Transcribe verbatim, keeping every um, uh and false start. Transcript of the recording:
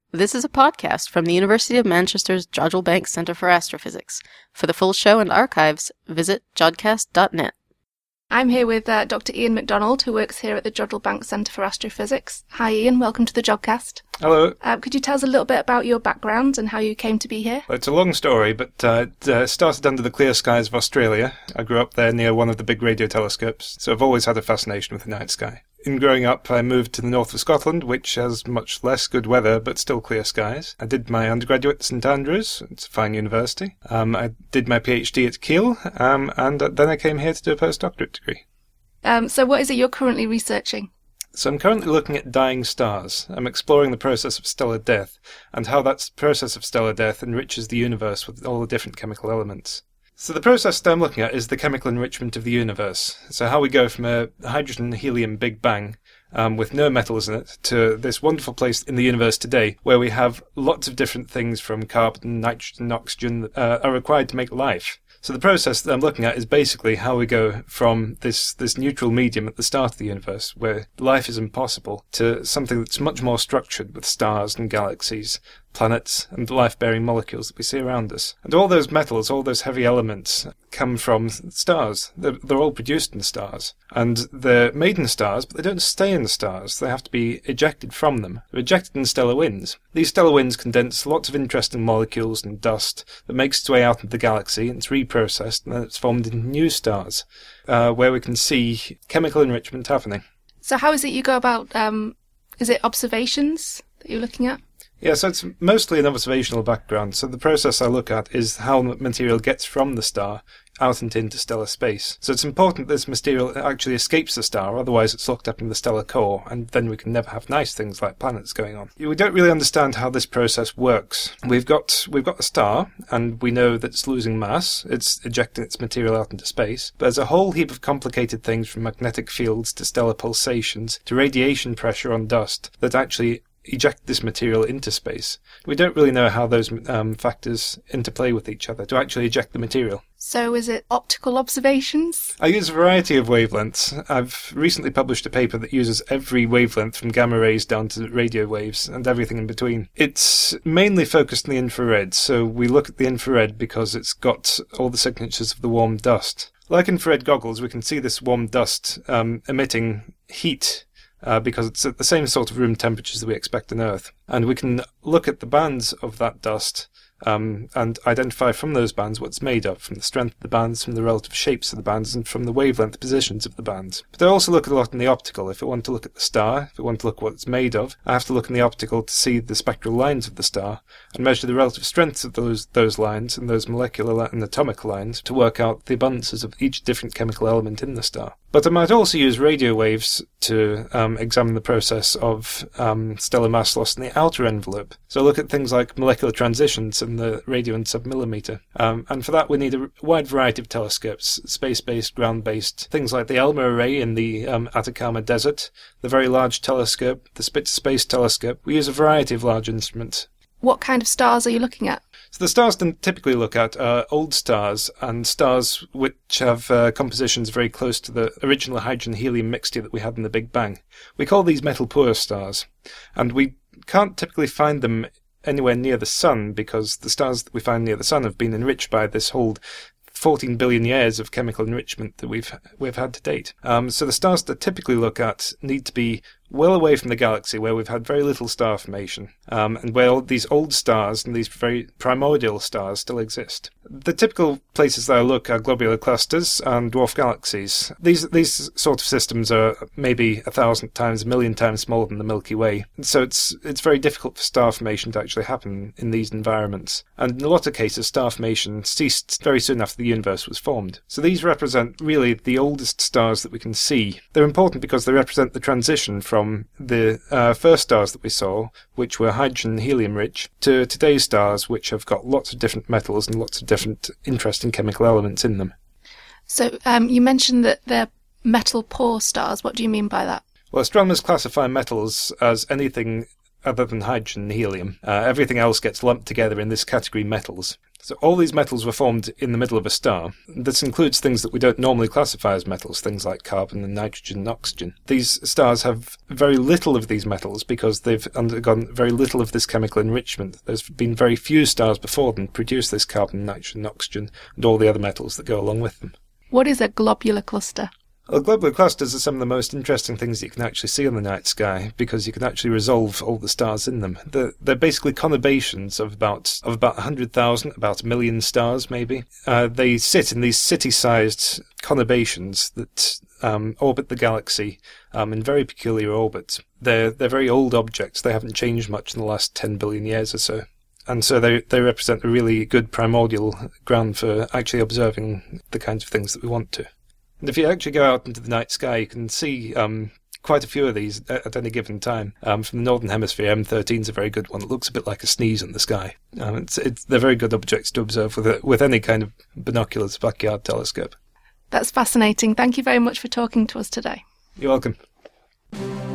This is a podcast from the University of Manchester's Jodrell Bank Centre for Astrophysics. For the full show and archives, visit jodcast dot net. I'm here with uh, Doctor Ian McDonald, who works here at the Jodrell Bank Centre for Astrophysics. Hi Ian, welcome to the Jodcast. Hello. Uh, could you tell us a little bit about your background and how you came to be here? Well, it's a long story, but uh, it uh, started under the clear skies of Australia. I grew up there near one of the big radio telescopes, so I've always had a fascination with the night sky. In growing up, I moved to the north of Scotland, which has much less good weather, but still clear skies. I did my undergraduate at St Andrews. It's a fine university. Um, I did my PhD at Keele, um, and then I came here to do a postdoctorate degree. Um, so what is it you're currently researching? So I'm currently looking at dying stars. I'm exploring the process of stellar death, and how that process of stellar death enriches the universe with all the different chemical elements. So the process that I'm looking at is the chemical enrichment of the universe. So how we go from a hydrogen-helium Big Bang um, with no metals in it to this wonderful place in the universe today where we have lots of different things from carbon, nitrogen, oxygen that uh, are required to make life. So the process that I'm looking at is basically how we go from this, this neutral medium at the start of the universe, where life is impossible, to something that's much more structured with stars and galaxies, planets, and the life-bearing molecules that we see around us. And all those metals, all those heavy elements, come from stars. They're, they're all produced in stars. And they're made in stars, but they don't stay in the stars. They have to be ejected from them. They're ejected in stellar winds. These stellar winds condense lots of interesting molecules and dust that makes its way out into the galaxy, and it's reprocessed, and then it's formed into new stars, uh, where we can see chemical enrichment happening. So how is it you go about, um, is it observations that you're looking at? Yeah, so it's mostly an observational background. So the process I look at is how material gets from the star out into interstellar space. So it's important that this material actually escapes the star, otherwise it's locked up in the stellar core, and then we can never have nice things like planets going on. We don't really understand how this process works. We've got we've got a star, and we know that it's losing mass, it's ejecting its material out into space, but there's a whole heap of complicated things from magnetic fields to stellar pulsations to radiation pressure on dust that actually eject this material into space. We don't really know how those um, factors interplay with each other to actually eject the material. So is it optical observations? I use a variety of wavelengths. I've recently published a paper that uses every wavelength from gamma rays down to radio waves and everything in between. It's mainly focused on the infrared, so we look at the infrared because it's got all the signatures of the warm dust. Like infrared goggles, we can see this warm dust um, emitting heat Uh, because it's at the same sort of room temperatures that we expect on Earth. And we can look at the bands of that dust um, and identify from those bands what it's made of, from the strength of the bands, from the relative shapes of the bands, and from the wavelength positions of the bands. But I also look at a lot in the optical. If I want to look at the star, if I want to look at what it's made of, I have to look in the optical to see the spectral lines of the star and measure the relative strengths of those those lines and those molecular and atomic lines to work out the abundances of each different chemical element in the star. But I might also use radio waves to um, examine the process of um, stellar mass loss in the outer envelope. So look at things like molecular transitions in the radian submillimeter. Um, and for that we need a wide variety of telescopes, space-based, ground-based, things like the ELMA array in the um, Atacama Desert, the Very Large Telescope, the Spitzer Space Telescope. We use a variety of large instruments. What kind of stars are you looking at? So the stars that typically look at are old stars and stars which have uh, compositions very close to the original hydrogen-helium mixture that we had in the Big Bang. We call these metal-poor stars, and we can't typically find them anywhere near the Sun because the stars that we find near the Sun have been enriched by this whole fourteen billion years of chemical enrichment that we've we've had to date. Um, so the stars that typically look at need to be well away from the galaxy where we've had very little star formation, um, and where all these old stars and these very primordial stars still exist. The typical places that I look are globular clusters and dwarf galaxies. These these sort of systems are maybe a thousand times, a million times smaller than the Milky Way. So it's it's very difficult for star formation to actually happen in these environments. And in a lot of cases, star formation ceased very soon after the universe was formed. So these represent really the oldest stars that we can see. They're important because they represent the transition from from the uh, first stars that we saw, which were hydrogen and helium rich, to today's stars, which have got lots of different metals and lots of different interesting chemical elements in them. So um, you mentioned that they're metal poor stars. What do you mean by that? Well, astronomers classify metals as anything other than hydrogen and helium. Uh, everything else gets lumped together in this category metals. So all these metals were formed in the middle of a star. This includes things that we don't normally classify as metals, things like carbon and nitrogen and oxygen. These stars have very little of these metals because they've undergone very little of this chemical enrichment. There's been very few stars before them produce this carbon, nitrogen, oxygen, and all the other metals that go along with them. What is a globular cluster? Well, globular clusters are some of the most interesting things that you can actually see in the night sky because you can actually resolve all the stars in them. They're, they're basically conurbations of about of about one hundred thousand, about a million stars maybe. Uh, they sit in these city-sized conurbations that um, orbit the galaxy um, in very peculiar orbits. They're, they're very old objects. They haven't changed much in the last ten billion years or so. And so they they represent a really good primordial ground for actually observing the kinds of things that we want to. And if you actually go out into the night sky, you can see um, quite a few of these at, at any given time. Um, from the Northern Hemisphere, M thirteen is a very good one. It looks a bit like a sneeze in the sky. Um, it's, it's, they're very good objects to observe with, a, with any kind of binoculars, backyard telescope. That's fascinating. Thank you very much for talking to us today. You're welcome.